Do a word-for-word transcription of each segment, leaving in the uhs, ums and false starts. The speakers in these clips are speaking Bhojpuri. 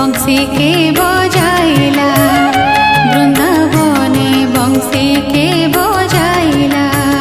बंसी के बजाइला वृंदावने बंसी के बजाइला।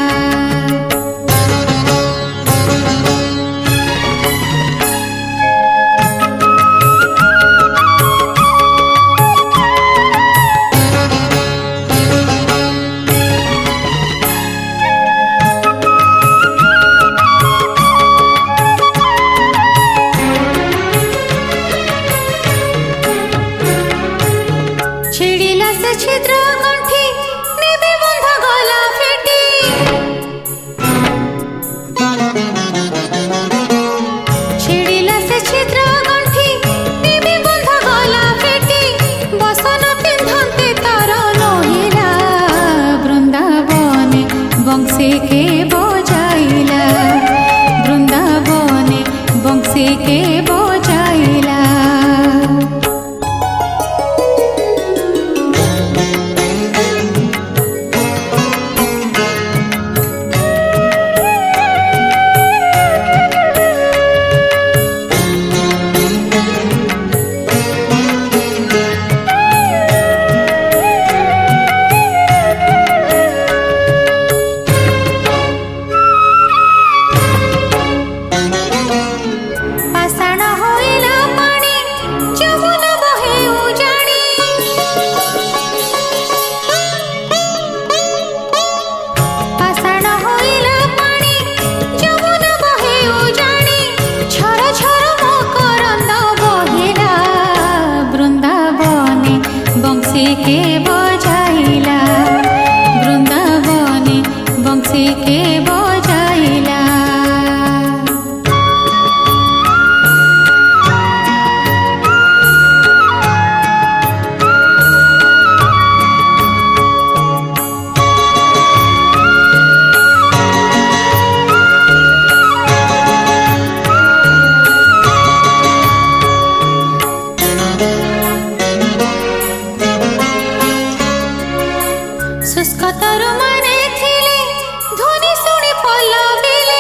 छिड़िला से छिद्र गंठी निबि बंध गला फेटी। छिड़िला से छिद्र गंठी निबि बंध गला फेटी। बसन पिंधते तार नहिला वृंदावने बंसी के बजाइला वृंदावने बंसी के बजाइला। बंसी के बजाइला वृंदावने बंसी के बजाइला। शुष्क तरु माने थिले ध्वनि शुणी पल्लविले।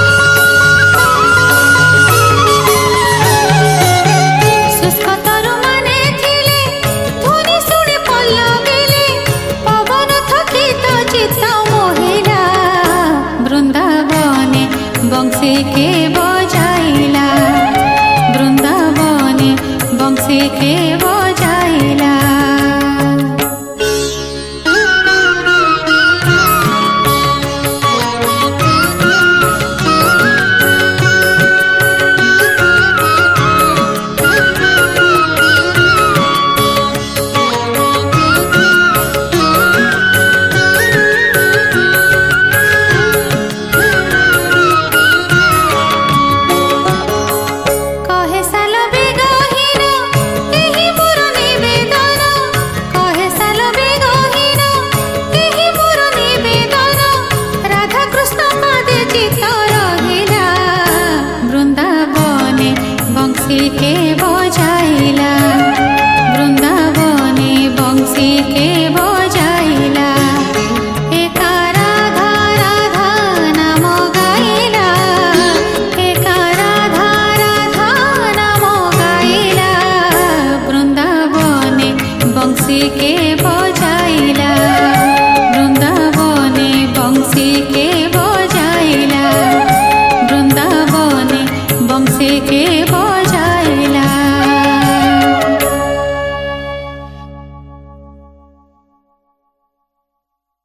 शुष्क तरु माने थिले ध्वनि शुणी पल्लविले। पवन थकित चित्त मोहिला वृंदावने बंसी के बजाइला वृंदावने बंसी के बजाइला।